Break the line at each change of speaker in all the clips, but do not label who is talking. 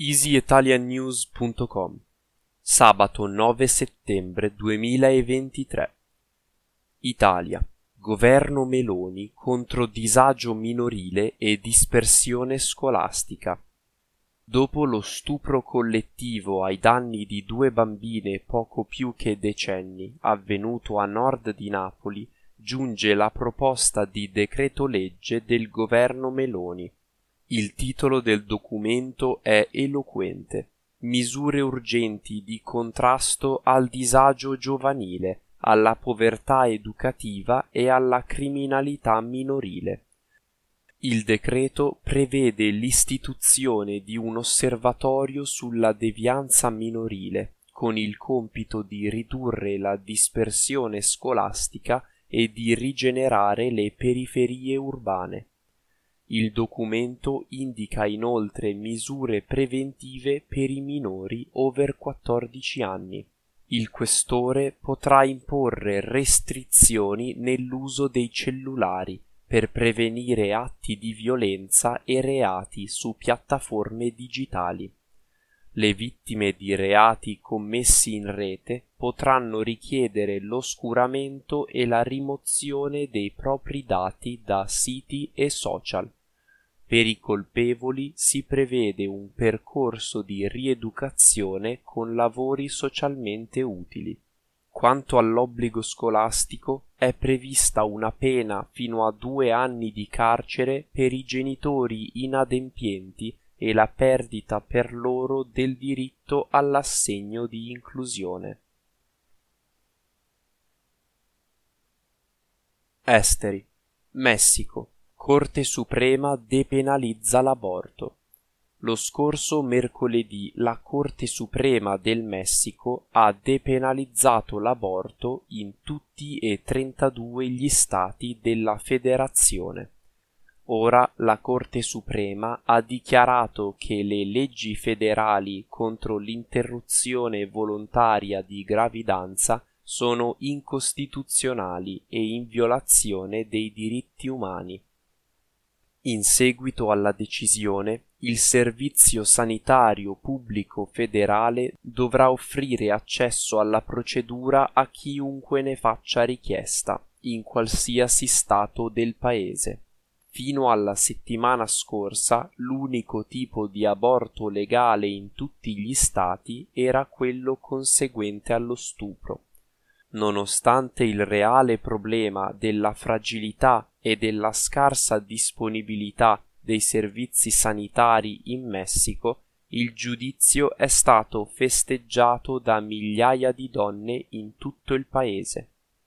easyitaliannews.com Sabato 9 settembre 2023. Italia. Governo Meloni contro disagio minorile e dispersione scolastica. Dopo lo stupro collettivo ai danni di 2 bambine poco più che decenni avvenuto a nord di Napoli, giunge la proposta di decreto-legge del governo Meloni. Il titolo del documento è eloquente: misure urgenti di contrasto al disagio giovanile, alla povertà educativa e alla criminalità minorile. Il decreto prevede l'istituzione di un osservatorio sulla devianza minorile, con il compito di ridurre la dispersione scolastica e di rigenerare le periferie urbane. Il documento indica inoltre misure preventive per i minori over 14 anni. Il questore potrà imporre restrizioni nell'uso dei cellulari per prevenire atti di violenza e reati su piattaforme digitali. Le vittime di reati commessi in rete potranno richiedere l'oscuramento e la rimozione dei propri dati da siti e social. Per i colpevoli si prevede un percorso di rieducazione con lavori socialmente utili. Quanto all'obbligo scolastico, è prevista una pena fino a 2 anni di carcere per i genitori inadempienti e la perdita per loro del diritto all'assegno di inclusione. Esteri. Messico. Corte Suprema depenalizza l'aborto. Lo scorso mercoledì la Corte Suprema del Messico ha depenalizzato l'aborto in tutti e 32 gli stati della federazione. Ora la Corte Suprema ha dichiarato che le leggi federali contro l'interruzione volontaria di gravidanza sono incostituzionali e in violazione dei diritti umani. In seguito alla decisione, il Servizio Sanitario Pubblico Federale dovrà offrire accesso alla procedura a chiunque ne faccia richiesta, in qualsiasi stato del paese. Fino alla settimana scorsa, l'unico tipo di aborto legale in tutti gli stati era quello conseguente allo stupro. Nonostante il reale problema della fragilità e della scarsa disponibilità dei servizi sanitari in Messico, il giudizio è stato festeggiato da migliaia di donne in tutto il paese.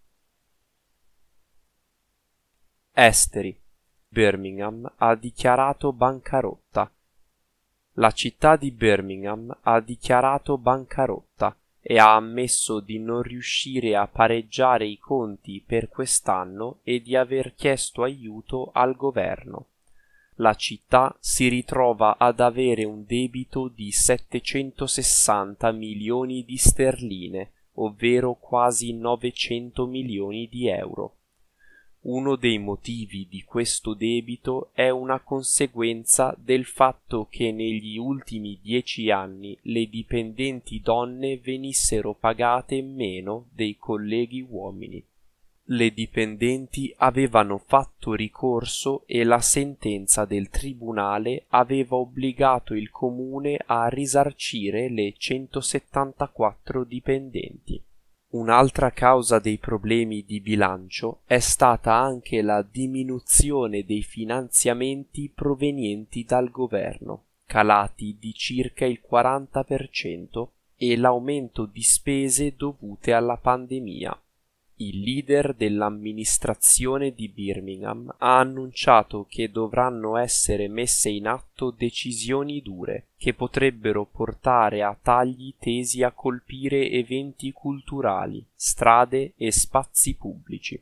Esteri. Birmingham ha dichiarato bancarotta. La città di Birmingham ha dichiarato bancarotta e ha ammesso di non riuscire a pareggiare i conti per quest'anno e di aver chiesto aiuto al governo. La città si ritrova ad avere un debito di 760 milioni di sterline, ovvero quasi 900 milioni di euro. Uno dei motivi di questo debito è una conseguenza del fatto che negli ultimi 10 anni le dipendenti donne venissero pagate meno dei colleghi uomini. Le dipendenti avevano fatto ricorso e la sentenza del tribunale aveva obbligato il comune a risarcire le 174 dipendenti. Un'altra causa dei problemi di bilancio è stata anche la diminuzione dei finanziamenti provenienti dal governo, calati di circa il 40%, e l'aumento di spese dovute alla pandemia. Il leader dell'amministrazione di Birmingham ha annunciato che dovranno essere messe in atto decisioni dure che potrebbero portare a tagli tesi a colpire eventi culturali, strade e spazi pubblici.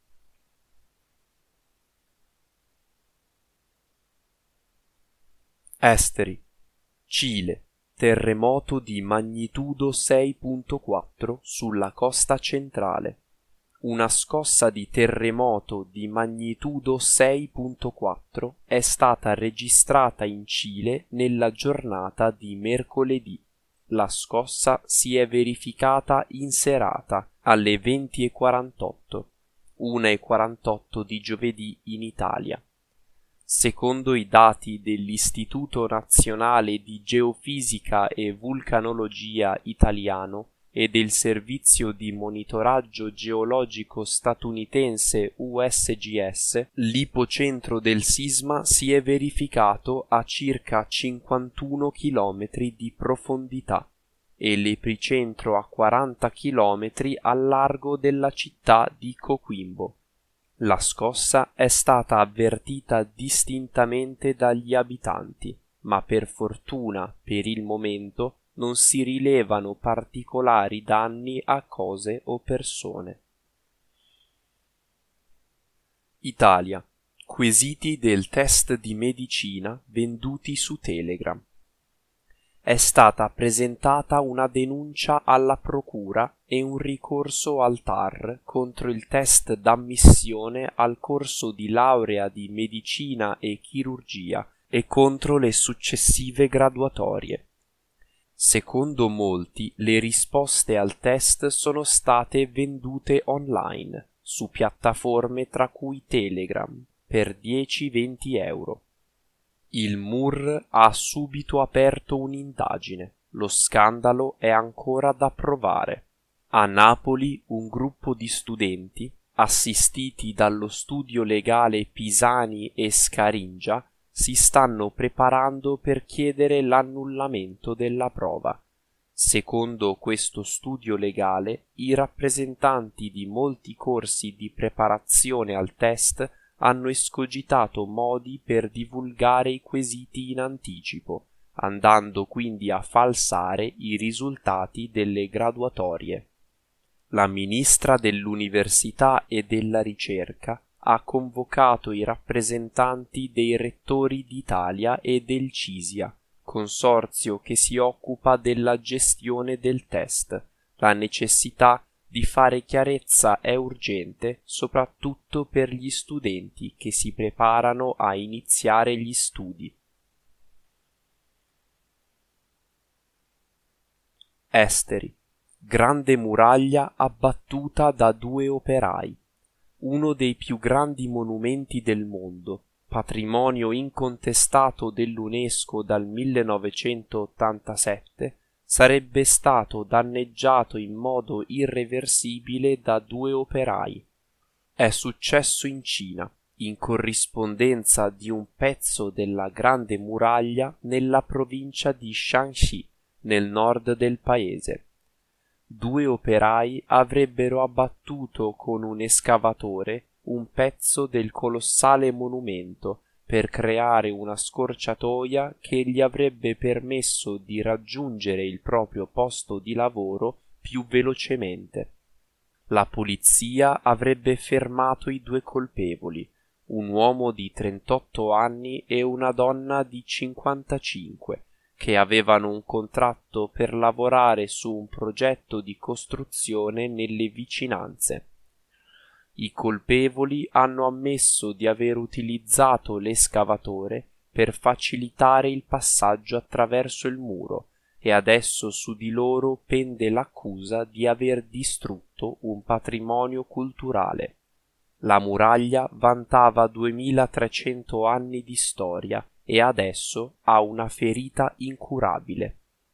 Esteri. Cile. Terremoto di magnitudo 6.4 sulla costa centrale. Una scossa di terremoto di magnitudo 6.4 è stata registrata in Cile nella giornata di mercoledì. La scossa si è verificata in serata alle 20:48, 1:48 di giovedì in Italia. Secondo i dati dell'Istituto Nazionale di Geofisica e Vulcanologia italiano e del Servizio di Monitoraggio Geologico statunitense USGS, l'ipocentro del sisma si è verificato a circa 51 km di profondità e l'epicentro a 40 km al largo della città di Coquimbo. La scossa è stata avvertita distintamente dagli abitanti, ma per fortuna, per il momento, non si rilevano particolari danni a cose o persone. Italia. Quesiti del test di medicina venduti su Telegram. È stata presentata una denuncia alla procura e un ricorso al TAR contro il test d'ammissione al corso di laurea di medicina e chirurgia e contro le successive graduatorie. Secondo molti, le risposte al test sono state vendute online, su piattaforme tra cui Telegram, per 10-20 euro. Il MUR ha subito aperto un'indagine. Lo scandalo è ancora da provare. A Napoli un gruppo di studenti, assistiti dallo studio legale Pisani e Scaringia, si stanno preparando per chiedere l'annullamento della prova. Secondo questo studio legale, i rappresentanti di molti corsi di preparazione al test hanno escogitato modi per divulgare i quesiti in anticipo, andando quindi a falsare i risultati delle graduatorie. La ministra dell'Università e della Ricerca ha convocato i rappresentanti dei rettori d'Italia e del CISIA, consorzio che si occupa della gestione del test. La necessità di fare chiarezza è urgente, soprattutto per gli studenti che si preparano a iniziare gli studi. Esteri. Grande muraglia abbattuta da 2 operai. Uno dei più grandi monumenti del mondo, patrimonio incontestato dell'UNESCO dal 1987, sarebbe stato danneggiato in modo irreversibile da 2 operai. È successo in Cina, in corrispondenza di un pezzo della Grande Muraglia nella provincia di Shanxi, nel nord del paese. 2 operai avrebbero abbattuto con un escavatore un pezzo del colossale monumento per creare una scorciatoia che gli avrebbe permesso di raggiungere il proprio posto di lavoro più velocemente. La polizia avrebbe fermato i 2 colpevoli, un uomo di 38 anni e una donna di 55, che avevano un contratto per lavorare su un progetto di costruzione nelle vicinanze. I colpevoli hanno ammesso di aver utilizzato l'escavatore per facilitare il passaggio attraverso il muro e adesso su di loro pende l'accusa di aver distrutto un patrimonio culturale. La muraglia vantava 2300 anni di storia e adesso ha una ferita incurabile.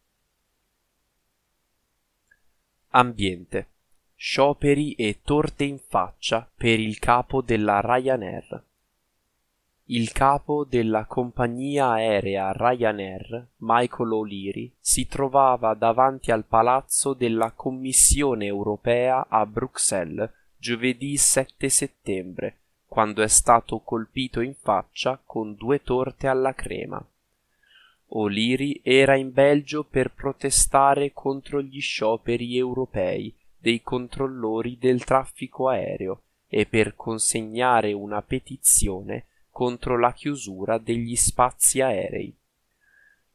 Ambiente. Scioperi e torte in faccia per il capo della Ryanair. Il capo della compagnia aerea Ryanair, Michael O'Leary, si trovava davanti al palazzo della Commissione europea a Bruxelles giovedì 7 settembre, quando è stato colpito in faccia con 2 torte alla crema. O'Leary era in Belgio per protestare contro gli scioperi europei dei controllori del traffico aereo e per consegnare una petizione contro la chiusura degli spazi aerei.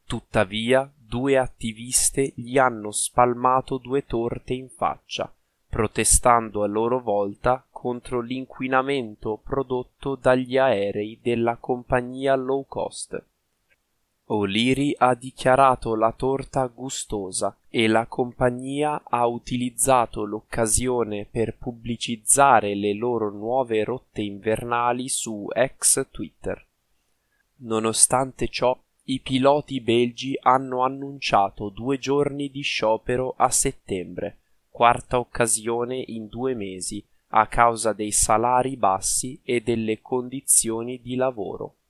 Tuttavia, 2 attiviste gli hanno spalmato 2 torte in faccia, protestando a loro volta contro l'inquinamento prodotto dagli aerei della compagnia low cost. O'Leary ha dichiarato la torta gustosa e la compagnia ha utilizzato l'occasione per pubblicizzare le loro nuove rotte invernali su ex Twitter. Nonostante ciò, i piloti belgi hanno annunciato 2 giorni di sciopero a settembre, quarta occasione in 2 mesi, a causa dei salari bassi e delle condizioni di lavoro.